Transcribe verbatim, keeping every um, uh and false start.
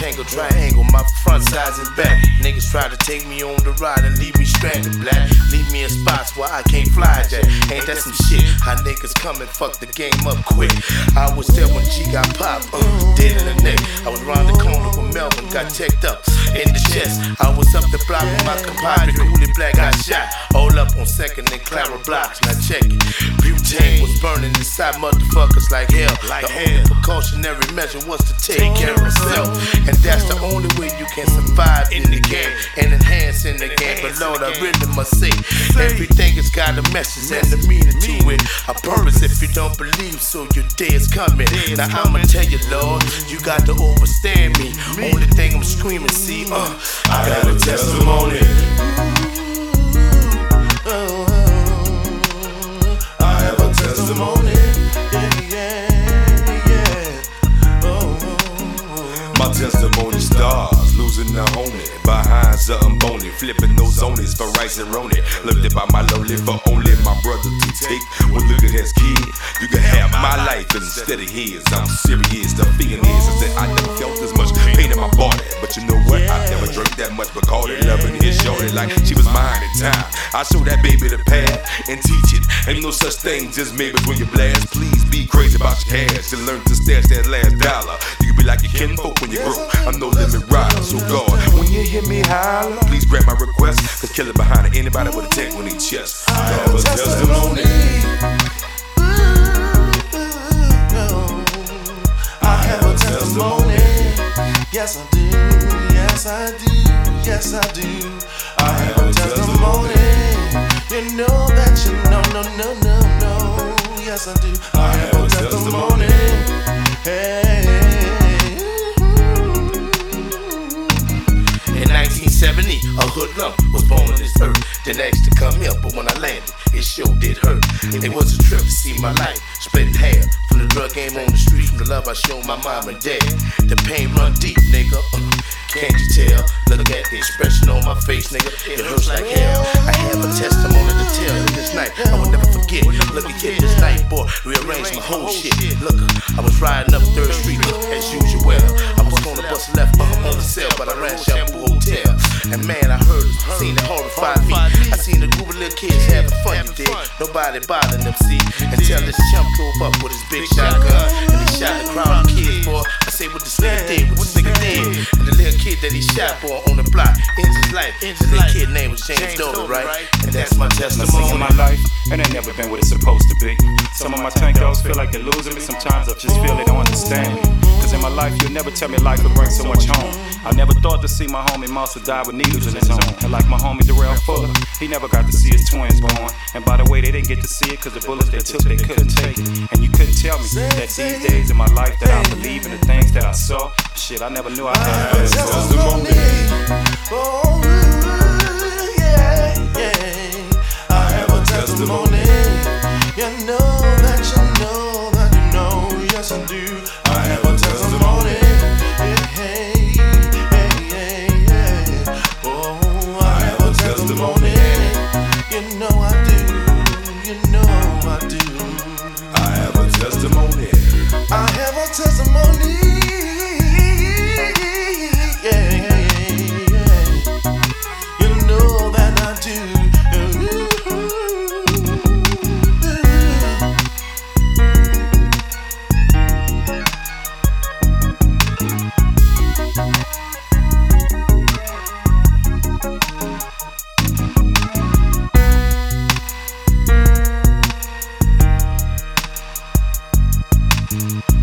rectangle, triangle, my front sides and back. Niggas try to take me on the ride and leave me stranded, black. Leave me in spots where I can't fly, Jack. Ain't that some shit? How niggas come and fuck the game up quick. I was there when G got popped, uh, dead in the neck. I was round the corner when Melvin got teched up in the chest. I was up the block with my compadre, Cooley Black got shot. All up on second and Clara blocks, now check it. Butane was burning inside motherfuckers like hell. Like the hell. Only precautionary measure was to take care of myself. And that's the only way you can survive in the game and enhance in the game. But Lord, I really must say, everything has got a message and a meaning to it. A purpose if you don't believe, so your day is coming. Now I'ma tell you, Lord, you got to overstand me. Only thing I'm screaming, see, uh, I got a testimony. I have a testimony. Yeah, yeah, yeah. Oh, my testimony stars, losing the homie behind something bony, flipping those zonies for rice and roni. Lived it by my lonely for only my brother to take. Well, look at his kid, you can have my life instead of his. I'm serious, the feeling is, is that I never felt as much pain in my body. But you know what, I never drank that much, but called it loving his shorty like she was mine in time. I show that baby the path and teach it. Ain't no such thing, just maybe when you blast. Please be crazy about your cash and learn to stash that last dollar. You can be like your kinfolk when you grow. I'm no limit rider, so God, when you hear me holler, please grant my request, cause killing behind it, anybody with a tank on their chest. I have a testimony. I have a testimony. Yes I do, yes I do, yes I do. I have a testimony. You know that you know, no, no, no, no. Yes I do. I have a testimony. Hey. In nineteen seventy, a hoodlum was born on this earth. Then asked to come here, but when I landed, it sure did hurt. It was a trip to see my life split in half. From the drug game on the street, from the love I showed my mom and dad. The pain run deep, nigga. Uh, can't you tell? Look at the expression on my face, nigga. It hurts like hell. I have a testimony to tell this night. I will never forget. Look at here this night, boy. Rearranged my whole shit. Look, I was riding up third Street uh, as usual. I was gonna bust left uh, on the cell, but I ran Shampoo Hotel. And man, I heard, seen it horrify me. I seen a group of little kids having fun, you dig? Nobody bothering them, see? Until this chump drove up with his big shotgun and he shot the crowd of kids, boy. I say what this nigga did, what this nigga did. And the little kid that he shot, boy, on the block ends his life. The little kid name was James Dover, right? And that's my testimony. My life, and ain't never been what it's supposed to be. Some of my tank dogs feel like they're losing me. Sometimes I just feel they don't understand me. Cause in my life, you'll never tell me life would bring so much home. I never thought to see my homie Monster die with needles in his own. And like my homie Darrell Fuller, he never got to see his twins born. And by the way, they didn't get to see it cause the bullets they took, they couldn't take it. And you couldn't tell me that these days in my life that I believe in the things that I saw. Shit, I never knew I had a testimony. Oh, yeah, yeah. I have a testimony. You know that you know that you know, yes I do. I have a testimony. Hey, hey, hey, hey. Oh, I have a testimony. You know I do. You know I do. I have a testimony. I have a testimony. Mm-hmm.